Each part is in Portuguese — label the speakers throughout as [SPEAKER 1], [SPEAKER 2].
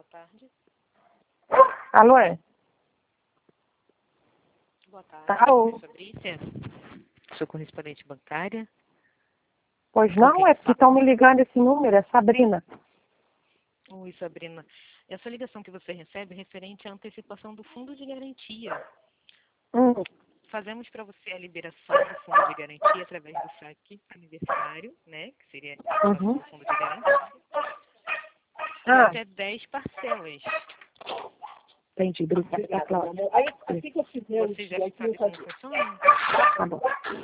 [SPEAKER 1] tarde.
[SPEAKER 2] Alô, é?
[SPEAKER 1] Boa tarde.
[SPEAKER 2] Alô?
[SPEAKER 1] Fabrícia, sou correspondente bancária.
[SPEAKER 2] Pois não, é porque estão me ligando esse número, é Sabrina.
[SPEAKER 1] Oi, Sabrina. Essa ligação que você recebe é referente à antecipação do fundo de garantia. Fazemos para você a liberação do fundo de garantia através do saque aniversário, né? Que seria a liberação do fundo de garantia. E até 10 parcelas.
[SPEAKER 2] Entendi, obrigada, Cláudia.
[SPEAKER 1] Assim que eu fizer, você já sabe como funciona?
[SPEAKER 2] Tá bom.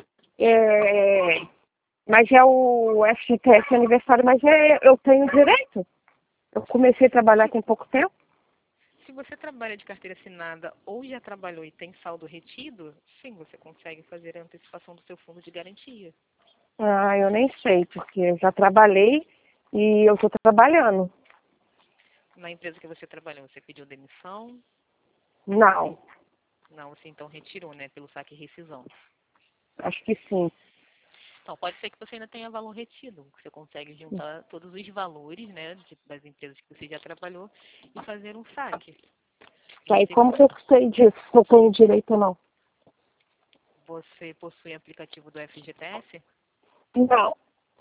[SPEAKER 2] Mas é o FGTS aniversário, mas eu tenho direito? Eu comecei a trabalhar tem pouco tempo?
[SPEAKER 1] Se você trabalha de carteira assinada ou já trabalhou e tem saldo retido, sim, você consegue fazer a antecipação do seu fundo de garantia.
[SPEAKER 2] Ah, eu nem sei, porque eu já trabalhei e eu estou trabalhando.
[SPEAKER 1] Na empresa que você trabalhou, você pediu demissão?
[SPEAKER 2] Não,
[SPEAKER 1] Não, você então retirou, né, pelo saque e rescisão.
[SPEAKER 2] acho que sim.
[SPEAKER 1] Então, pode ser que você ainda tenha valor retido. Você consegue juntar todos os valores, né, das empresas que você já trabalhou e fazer um saque.
[SPEAKER 2] Tá, e como que eu sei disso, se eu tenho direito ou não?
[SPEAKER 1] Você possui aplicativo do FGTS?
[SPEAKER 2] Não,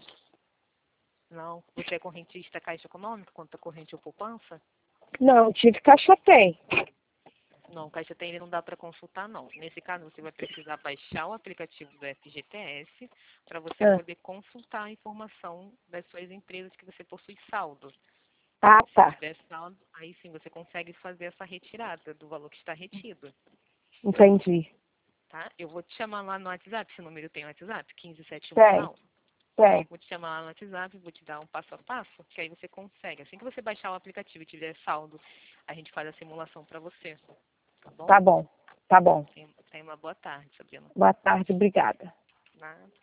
[SPEAKER 1] Não. Você é correntista Caixa Econômica, conta corrente ou poupança?
[SPEAKER 2] não, tive caixa tem.
[SPEAKER 1] Não, Caixa Tem não dá para consultar, não. Nesse caso, você vai precisar baixar o aplicativo do FGTS para você poder consultar a informação das suas empresas que você possui saldo.
[SPEAKER 2] Ah, tá.
[SPEAKER 1] Se tiver saldo, aí sim você consegue fazer essa retirada do valor que está retido.
[SPEAKER 2] Entendi.
[SPEAKER 1] Tá? Eu vou te chamar lá no WhatsApp, esse número tem WhatsApp, 157
[SPEAKER 2] Tem,
[SPEAKER 1] final.
[SPEAKER 2] tem.
[SPEAKER 1] Vou te chamar lá no WhatsApp, vou te dar um passo a passo, que aí você consegue. Assim que você baixar o aplicativo e tiver saldo, a gente faz a simulação para você. Tá bom?
[SPEAKER 2] Tá bom, tá bom.
[SPEAKER 1] Tenha uma boa tarde, Sabrina.
[SPEAKER 2] Boa tarde, obrigada.
[SPEAKER 1] Nada.